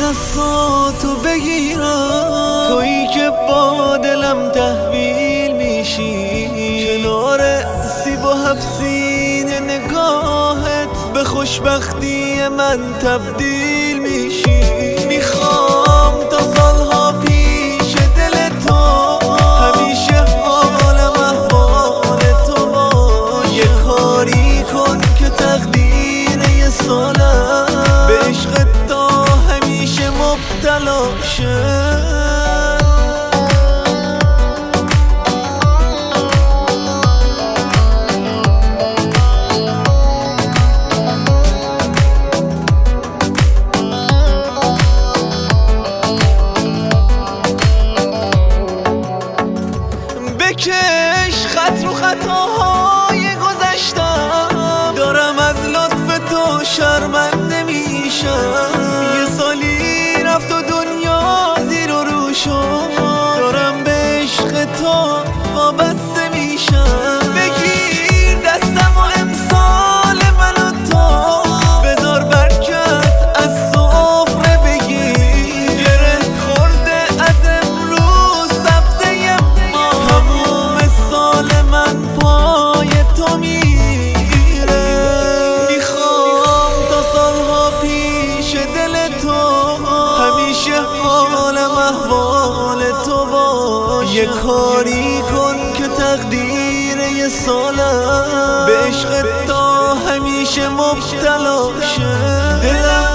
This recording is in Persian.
دستاتو بگیرم، تویی که با دلم تحویل میشی، کنار سیب و هفسین نگاهت به خوشبختی من تبدیل میشی. میخوام تا سالها پیش دل تو همیشه حالم احوال تو باشه. یه کاری کن که تقدیر یه سالم به عشق تا همیشه مبتلا شه. بکش خط رو خطاهای گذشتم، دارم از لطف تو شرمنده میشم. یه سالی رفت و دنیا زیر و رو شد، دارم به عشق تو وابسته میشم. بگیر دستم و امسال من و تو بذار برکت از سفره بگیر. گره خورده از امروز سبزه ما، تموم سال من پای تو میره. میخوام تا سالها پیش دل تو همیشه حالم احوال تو باشه. یه کاری کن که تقدیر یه سالم به عشق تا همیشه مبتلا شه. دلم